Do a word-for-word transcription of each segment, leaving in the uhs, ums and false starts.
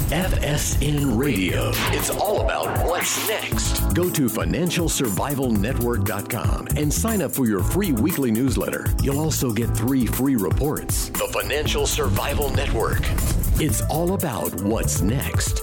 F S N Radio. It's all about what's next. Go to financial survival network dot com and sign up for your free weekly newsletter. You'll also get three free reports. The Financial Survival Network. It's all about what's next.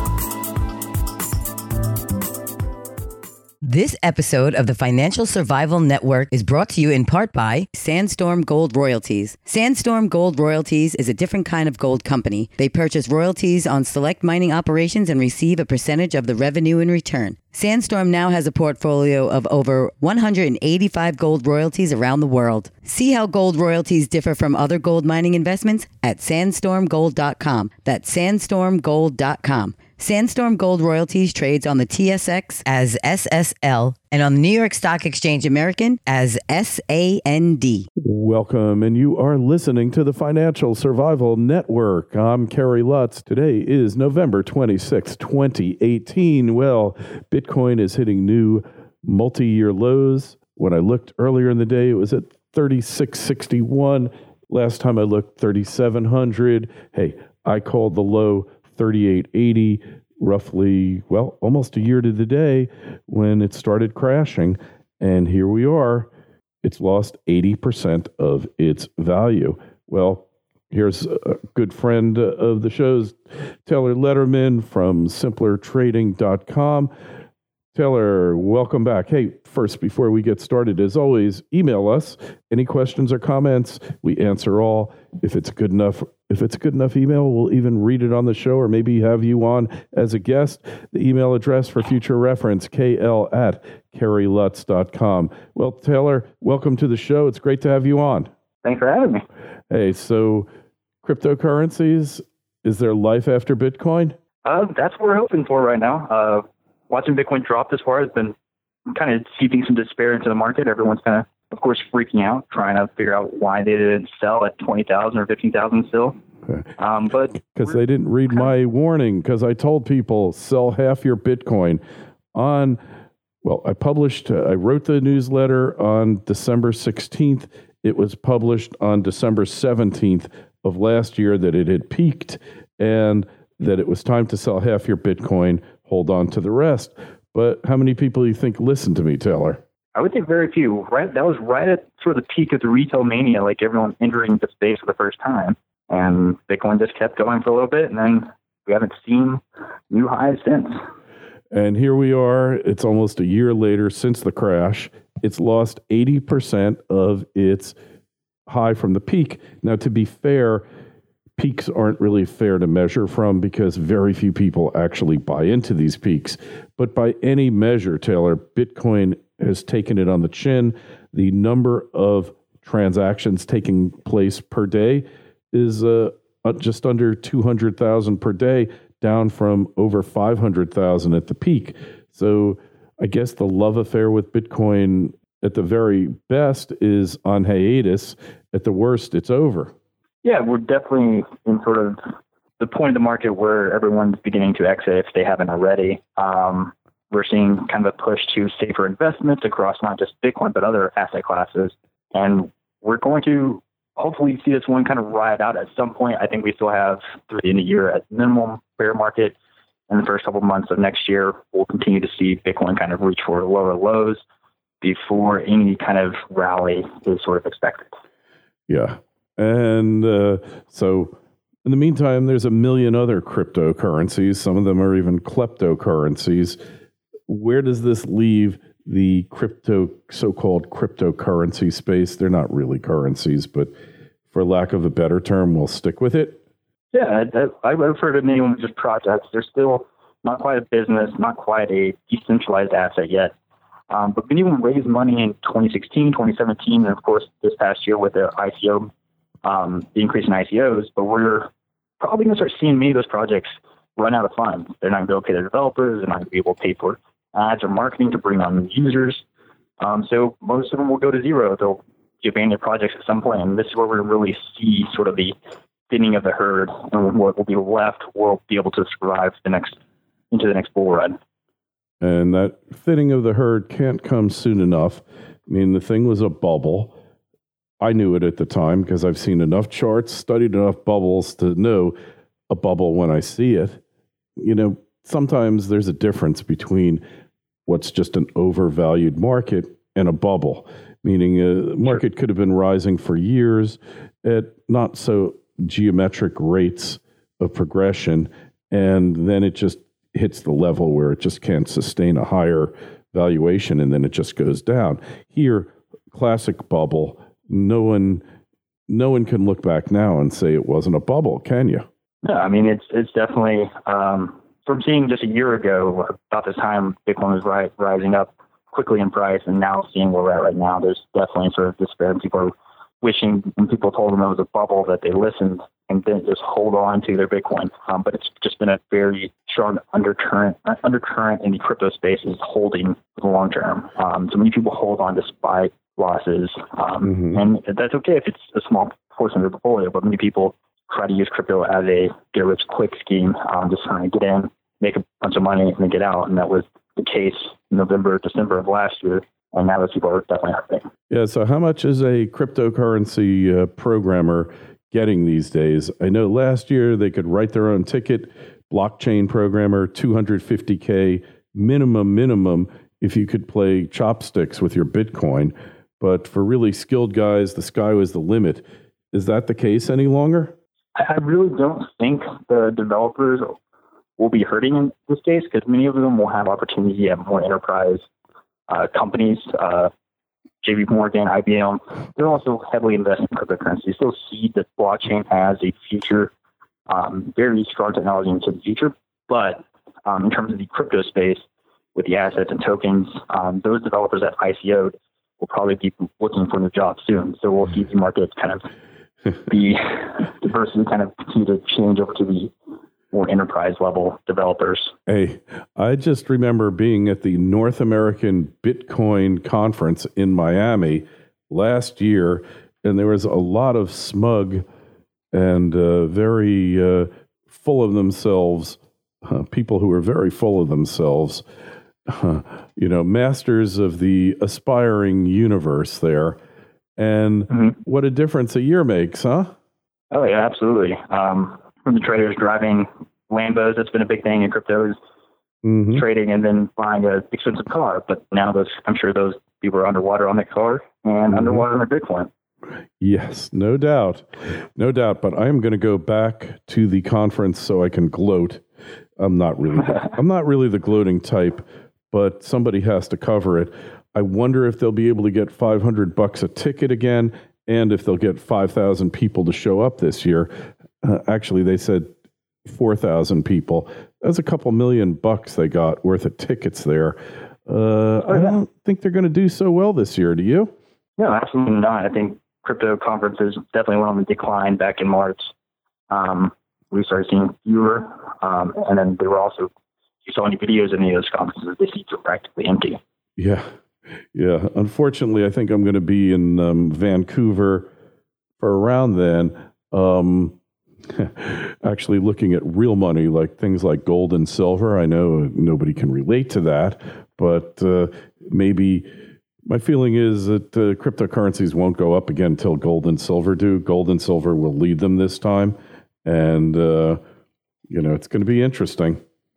This episode of the Financial Survival Network is brought to you in part by Sandstorm Gold Royalties. Sandstorm Gold Royalties is a different kind of gold company. They purchase royalties on select mining operations and receive a percentage of the revenue in return. Sandstorm now has a portfolio of over one hundred eighty-five gold royalties around the world. See how gold royalties differ from other gold mining investments at sandstorm gold dot com. That's sandstorm gold dot com. Sandstorm Gold Royalties trades on the T S X as S S L and on the New York Stock Exchange American as S A N D. Welcome, and you are listening to the Financial Survival Network. I'm Kerry Lutz. Today is November twenty-sixth, twenty eighteen. Well, Bitcoin is hitting new multi-year lows. When I looked earlier in the day, it was at thirty-six sixty-one. Last time I looked, thirty-seven hundred. Hey, I called the low thirty-eight eighty, roughly, well, almost a year to the day when it started crashing. And here we are. It's lost eighty percent of its value. Well, here's a good friend of the show's, Taylor Letterman from simpler trading dot com. Taylor, welcome back. Hey, first, before we get started, as always, email us any questions or comments. We answer all. If it's good enough, if it's a good enough email, we'll even read it on the show or maybe have you on as a guest. The email address for future reference, k l at kerry lutz dot com. Well, Taylor, welcome to the show. It's great to have you on. Thanks for having me. Hey, so cryptocurrencies, is there life after Bitcoin? Uh, that's what we're hoping for right now. Uh, watching Bitcoin drop this far has been kind of seeping some despair into the market. Everyone's kind of, of course, freaking out, trying to figure out why they didn't sell at twenty thousand or fifteen thousand still. Okay. Um, but because they didn't read my warning, because I told people sell half your Bitcoin on, well, I published, uh, I wrote the newsletter on December sixteenth. It was published on December seventeenth of last year that it had peaked and that it was time to sell half your Bitcoin, hold on to the rest. But how many people do you think listened to me, Taylor? I would think very few. Right, that was right at sort of the peak of the retail mania, like everyone entering the space for the first time. And Bitcoin just kept going for a little bit, and then we haven't seen new highs since. And here we are. It's almost a year later since the crash. It's lost eighty percent of its high from the peak. Now, to be fair, peaks aren't really fair to measure from because very few people actually buy into these peaks. But by any measure, Taylor, Bitcoin has taken it on the chin. The number of transactions taking place per day is uh, just under two hundred thousand per day, down from over five hundred thousand at the peak. So I guess the love affair with Bitcoin at the very best is on hiatus. At the worst, it's over. Yeah, we're definitely in sort of the point of the market where everyone's beginning to exit if they haven't already. Um, we're seeing kind of a push to safer investments across not just Bitcoin, but other asset classes. And we're going to hopefully see this one kind of ride out at some point. I think we still have through the end of the year at minimum bear market. In the first couple of months of next year, we'll continue to see Bitcoin kind of reach for lower lows before any kind of rally is sort of expected. Yeah. And uh, so in the meantime, there's a million other cryptocurrencies. Some of them are even kleptocurrencies. Where does this leave the crypto, so-called cryptocurrency space? They're not really currencies, but for lack of a better term, we'll stick with it. Yeah, I, I refer to many of them just projects. They're still not quite a business, not quite a decentralized asset yet. Um, but many of them raised money in twenty sixteen, twenty seventeen, and of course this past year with the I C O, um, the increase in I C Os. But we're probably going to start seeing many of those projects run out of funds. They're not going to be able to pay their developers. They're not going to be able to pay for ads or marketing to bring on users. Um, so most of them will go to zero. They'll abandon their projects at some point. And this is where we really see sort of the thinning of the herd, and what will be left will be able to survive the next into the next bull run. And that thinning of the herd can't come soon enough. I mean, the thing was a bubble. I knew it at the time because I've seen enough charts, studied enough bubbles to know a bubble when I see it. you know, sometimes there's a difference between what's just an overvalued market and a bubble, meaning a market could have been rising for years at not so geometric rates of progression, and then it just hits the level where it just can't sustain a higher valuation, and then it just goes down. Here, classic bubble, no one no one can look back now and say it wasn't a bubble, can you? Yeah, I mean, it's it's definitely, um, from seeing just a year ago, about this time, Bitcoin was ri- rising up quickly in price, and now seeing where we're at right now, there's definitely sort of despair. People are wishing, when people told them it was a bubble, that they listened and didn't just hold on to their Bitcoin. Um, but it's just been a very strong undercurrent undercurrent in the crypto space is holding for the long term. Um, so many people hold on despite losses, um, mm-hmm. and that's okay if it's a small portion of their portfolio, but many people try to use crypto as a get-rich-quick scheme, um, just trying to get in, make a bunch of money, and then get out. And that was the case in November, December of last year. And now those people are definitely hurting. Yeah, so how much is a cryptocurrency uh, programmer getting these days? I know last year they could write their own ticket, blockchain programmer, two hundred fifty K minimum, minimum, if you could play chopsticks with your Bitcoin. But for really skilled guys, the sky was the limit. Is that the case any longer? I really don't think the developers will be hurting in this case, because many of them will have opportunity at more enterprise uh, companies. Uh, J P Morgan, I B M, they're also heavily invested in cryptocurrency. They still see that blockchain has a future, um, very strong technology into the future. But um, in terms of the crypto space, with the assets and tokens, um, those developers that I C O'd will probably be looking for new jobs soon. So we'll see the market kind of the diversity kind of continue to change over to the more enterprise level developers. Hey, I just remember being at the North American Bitcoin conference in Miami last year, and there was a lot of smug and uh, very uh, full of themselves, uh, people who were very full of themselves, uh, you know, masters of the aspiring universe there. And mm-hmm. what a difference a year makes, huh? Oh, yeah, absolutely. Um, from the traders driving Lambos, that's been a big thing in crypto, is mm-hmm. trading and then buying an expensive car. But now those, I'm sure those people are underwater on their car and mm-hmm. underwater on their Bitcoin. Yes, no doubt. No doubt. But I am going to go back to the conference so I can gloat. I'm not really, I'm not really the gloating type, but somebody has to cover it. I wonder if they'll be able to get five hundred bucks a ticket again, and if they'll get five thousand people to show up this year. Uh, actually, they said four thousand people. That's a couple million bucks they got worth of tickets there. Uh, I don't think they're going to do so well this year. Do you? No, absolutely not. I think crypto conferences definitely went on the decline back in March. Um, we started seeing fewer, um, and then they were also, you saw any videos of any of those conferences, the seats were practically empty. Yeah. Yeah, unfortunately, I think I'm going to be in um, Vancouver for around then, um, actually looking at real money, like things like gold and silver. I know nobody can relate to that, but uh, maybe my feeling is that uh, cryptocurrencies won't go up again until gold and silver do. Gold and silver will lead them this time, and, uh, you know, it's going to be interesting.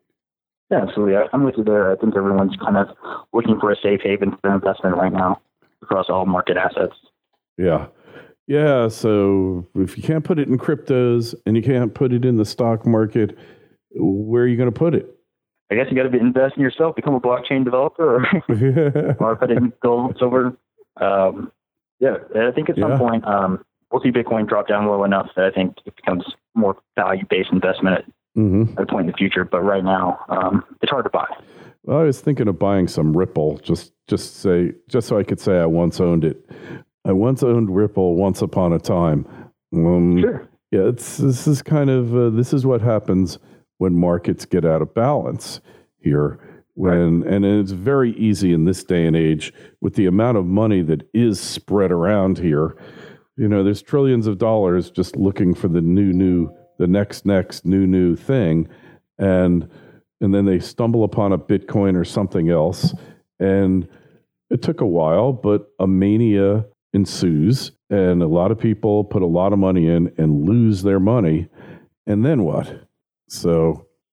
Yeah, absolutely. I'm with you there. I think everyone's kind of looking for a safe haven for investment right now across all market assets. Yeah. Yeah. So if you can't put it in cryptos and you can't put it in the stock market, where are you going to put it? I guess you got to invest in yourself, become a blockchain developer, or, or put it in gold, silver. Um, yeah, I think at some yeah. point um, we'll see Bitcoin drop down low enough that I think it becomes more value-based investment at Mm-hmm. at a point in the future, but right now um, it's hard to buy. Well, I was thinking of buying some Ripple, just just say just so I could say I once owned it. I once owned Ripple once upon a time. Um, sure. Yeah, it's this is kind of uh, this is what happens when markets get out of balance here. When right. and it's very easy in this day and age with the amount of money that is spread around here. You know, there's trillions of dollars just looking for the new new. the next, next new, new thing. And, and then they stumble upon a Bitcoin or something else. And it took a while, but a mania ensues. And a lot of people put a lot of money in and lose their money. And then what? So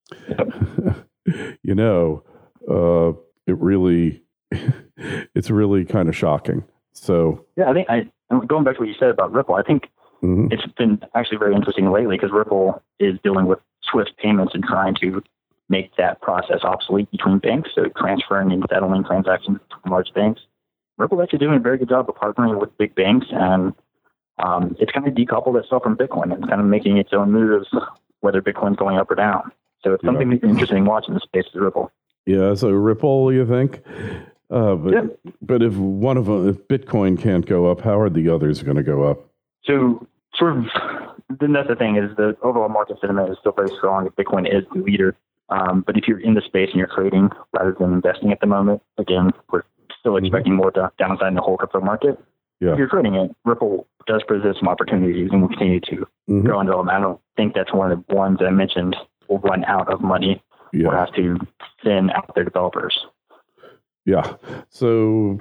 you know, uh, it really, it's really kind of shocking. So yeah, I think I going back to what you said about Ripple, I think mm-hmm. it's been actually very interesting lately because Ripple is dealing with Swift payments and trying to make that process obsolete between banks, so transferring and settling transactions from large banks. Ripple's actually doing a very good job of partnering with big banks, and um, it's kind of decoupled itself from Bitcoin and kind of making its own moves, whether Bitcoin's going up or down. So it's something yeah. that's interesting watching the space of Ripple. Yeah, so Ripple, you think? Uh, but, yeah. but if one of them, if Bitcoin can't go up, how are the others going to go up? So sort of, then that's the thing is the overall market sentiment is still very strong. Bitcoin is the leader. Um, but if you're in the space and you're trading rather than investing at the moment, again, we're still expecting mm-hmm. more to downside in the whole crypto market. Yeah. If you're trading it, Ripple does present some opportunities and will continue to mm-hmm. grow and develop. I don't think that's one of the ones that I mentioned will run out of money yeah. or have to thin out their developers. Yeah. So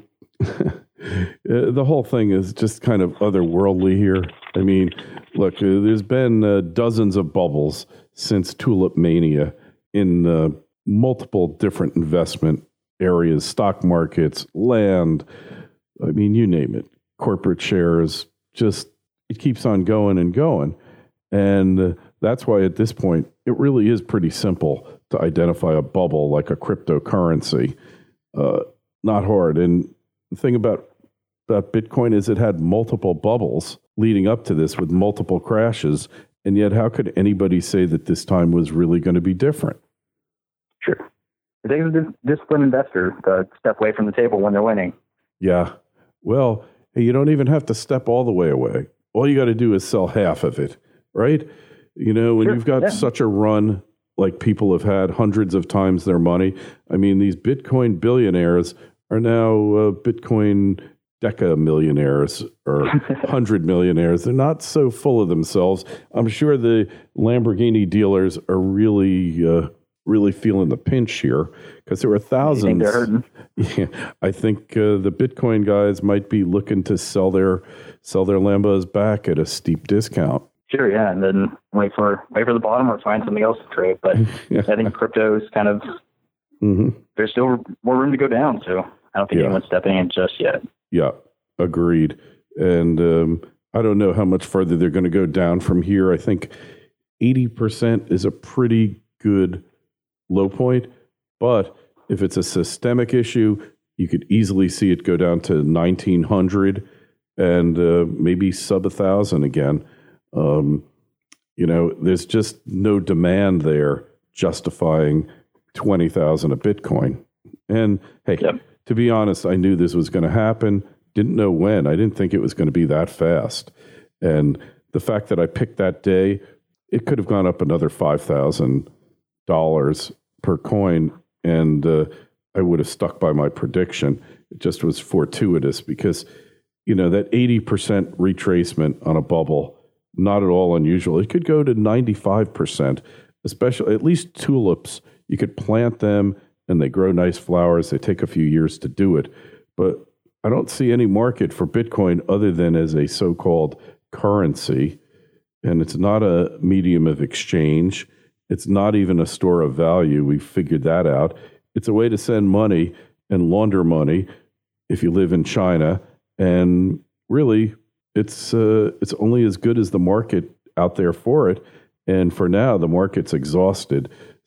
the whole thing is just kind of otherworldly here. I mean, look, uh, there's been uh, dozens of bubbles since Tulip Mania in uh, multiple different investment areas, stock markets, land, I mean, you name it, corporate shares, just it keeps on going and going. And uh, that's why at this point, it really is pretty simple to identify a bubble like a cryptocurrency. Uh, not hard. And the thing about, about Bitcoin is it had multiple bubbles leading up to this with multiple crashes. And yet, how could anybody say that this time was really going to be different? Sure. It takes a disciplined investor to step away from the table when they're winning. Yeah. Well, hey, you don't even have to step all the way away. All you got to do is sell half of it, right? You know, when sure. you've got yeah. such a run like people have had hundreds of times their money. I mean, these Bitcoin billionaires are now uh, Bitcoin deca millionaires or hundred millionaires. They're not so full of themselves. I'm sure the Lamborghini dealers are really, uh, really feeling the pinch here because there were thousands. You think they're hurting? Yeah, I think uh, the Bitcoin guys might be looking to sell their sell their Lambos back at a steep discount. Sure, yeah, and then wait for wait for the bottom or find something else to trade. But yeah. I think crypto is kind of mm-hmm. there's still more room to go down. So I don't think yeah. anyone's stepping in just yet. Yeah, agreed. And um, I don't know how much further they're going to go down from here. I think eighty percent is a pretty good low point. But if it's a systemic issue, you could easily see it go down to nineteen hundred and uh, maybe sub one thousand again. Um, you know, there's just no demand there justifying twenty thousand a Bitcoin. And hey, yep. to be honest, I knew this was going to happen. Didn't know when. I didn't think it was going to be that fast. And the fact that I picked that day, it could have gone up another five thousand dollars per coin. And uh, I would have stuck by my prediction. It just was fortuitous because, you know, that eighty percent retracement on a bubble, not at all unusual. It could go to ninety-five percent, especially at least tulips. You could plant them and they grow nice flowers. They take a few years to do it. But I don't see any market for Bitcoin other than as a so-called currency. And it's not a medium of exchange. It's not even a store of value. We've figured that out. It's a way to send money and launder money if you live in China. And really, It's uh, it's only as good as the market out there for it. And for now, the market's exhausted.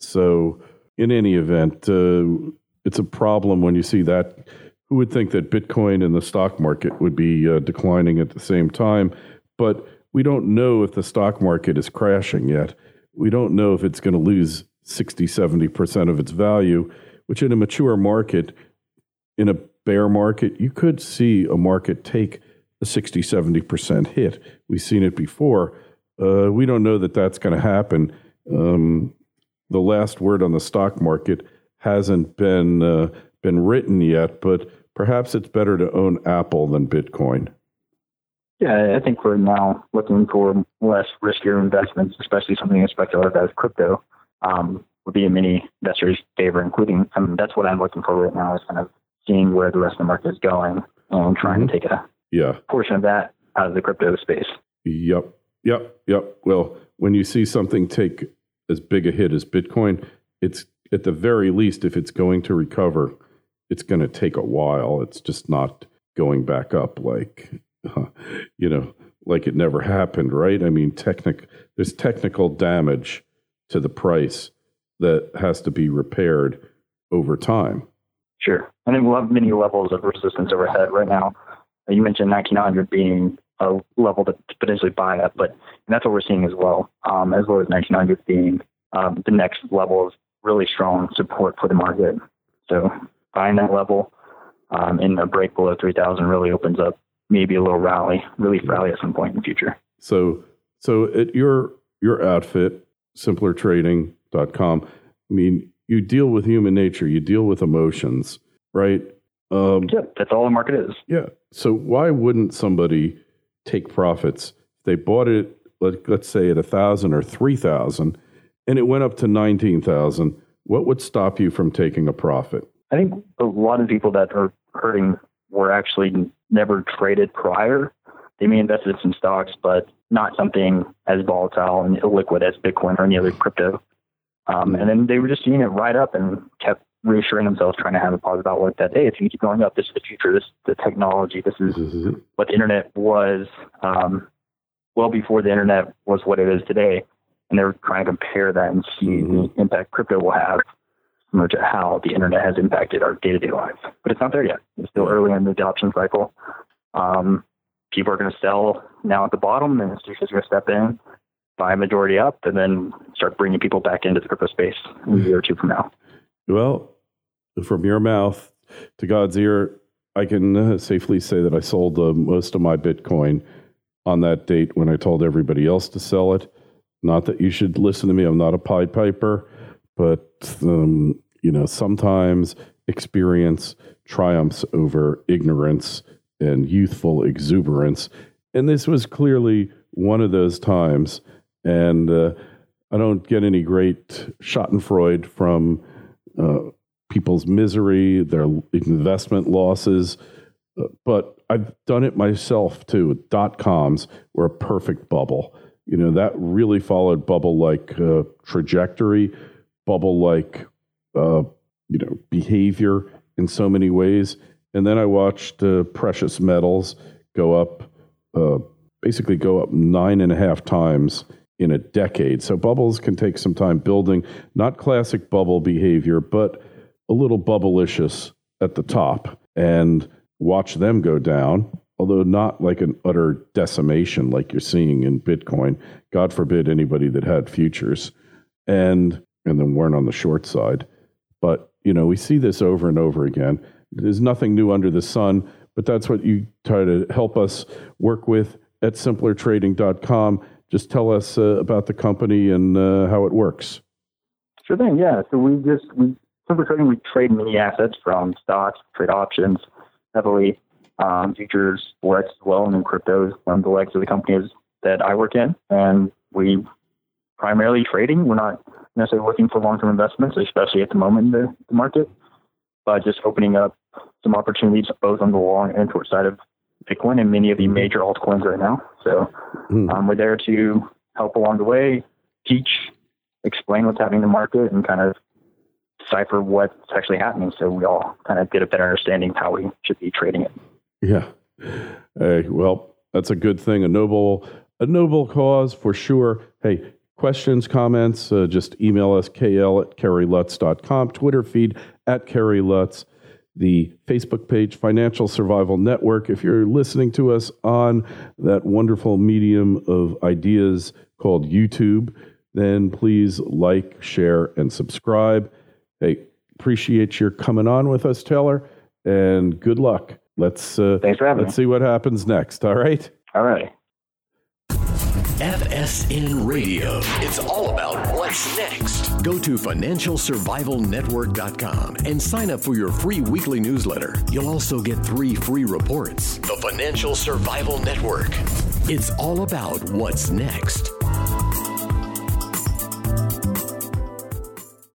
So in any event, uh, it's a problem when you see that. Who would think that Bitcoin and the stock market would be uh, declining at the same time? But we don't know if the stock market is crashing yet. We don't know if it's going to lose sixty, seventy percent of its value, which in a mature market, in a bear market, you could see a market take a sixty, seventy percent hit. We've seen it before. Uh, we don't know that that's going to happen. Um, the last word on the stock market hasn't been uh, been written yet, but perhaps it's better to own Apple than Bitcoin. Yeah, I think we're now looking for less riskier investments, especially something as speculative as crypto, um, would be in many investors' favor, including, I mean, that's what I'm looking for right now is kind of seeing where the rest of the market is going and trying mm-hmm. to take a yeah. portion of that out of the crypto space. Yep, yep, yep. Well, when you see something take as big a hit as Bitcoin, it's at the very least, if it's going to recover, it's going to take a while. It's just not going back up like, uh, you know, like it never happened, right? I mean, technic, there's technical damage to the price that has to be repaired over time. Sure. I think we'll have many levels of resistance overhead right now. You mentioned nineteen hundred being a level to potentially buy at, but that's what we're seeing as well, um, as well as nineteen hundred being um, the next level of really strong support for the market. So buying that level um, in a break below three thousand really opens up maybe a little rally, relief rally at some point in the future. So, so at your your outfit, simpler trading dot com, I mean, you deal with human nature, you deal with emotions, right? Um, yeah, that's all the market is. Yeah. So why wouldn't somebody take profits? They bought it, let, let's say at a thousand or three thousand, and it went up to nineteen thousand. What would stop you from taking a profit? I think a lot of people that are hurting were actually never traded prior. They may invest in some stocks, but not something as volatile and illiquid as Bitcoin or any other crypto. Um, and then they were just seeing it right up and kept reassuring themselves, trying to have a positive outlook that, hey, it's going to keep going up. This is the future. This is the technology. This is mm-hmm. what the internet was um, well before the internet was what it is today. And they're trying to compare that and see mm-hmm. the impact crypto will have, similar to how the internet has impacted our day-to-day lives. But it's not there yet. It's still early in the adoption cycle. Um, people are going to sell now at the bottom, and institutions are going to step in, buy a majority up, and then start bringing people back into the crypto space a year or two from now. Well, from your mouth to God's ear, I can uh, safely say that I sold uh, most of my Bitcoin on that date when I told everybody else to sell it. Not that you should listen to me. I'm not a Pied Piper, but um, you know, sometimes experience triumphs over ignorance and youthful exuberance. And this was clearly one of those times. And uh, I don't get any great schadenfreude from uh, people's misery, their investment losses. Uh, but I've done it myself too. Dot-coms were a perfect bubble. You know, that really followed bubble-like uh, trajectory, bubble-like, uh, you know, behavior in so many ways. And then I watched uh, precious metals go up, uh, basically go up nine and a half times in a decade. So bubbles can take some time building, not classic bubble behavior, but a little bubblicious at the top, and watch them go down, although not like an utter decimation like you're seeing in Bitcoin. God forbid anybody that had futures and and then weren't on the short side. But, you know, we see this over and over again. There's nothing new under the sun, but that's what you try to help us work with at simpler trading dot com. Just tell us uh, about the company and uh, how it works. Sure thing, yeah. So we just, we, Simpler Trading, we trade many assets from stocks, trade options, heavily, um, futures, forex as well, and then cryptos from the legs of the companies that I work in. And we primarily trading. We're not necessarily looking for long-term investments, especially at the moment in the, the market, but just opening up some opportunities both on the long and short side of Bitcoin and many of the major altcoins right now. So mm. um, we're there to help along the way, teach, explain what's happening in the market, and kind of decipher what's actually happening, so we all kind of get a better understanding of how we should be trading it. Yeah. Hey, well, that's a good thing. A noble, a noble cause for sure. Hey, questions, comments, uh, just email us, K L at Kerry Lutz dot com, Twitter feed at Kerry Lutz, the Facebook page, Financial Survival Network. If you're listening to us on that wonderful medium of ideas called YouTube, then please like, share, and subscribe. Hey, appreciate your coming on with us, Taylor, and good luck. Let's uh, Thanks for having let's me. see what happens next. All right. All right. F S N Radio. It's all about what's next. Go to financial survival network dot com and sign up for your free weekly newsletter. You'll also get three free reports. The Financial Survival Network. It's all about what's next.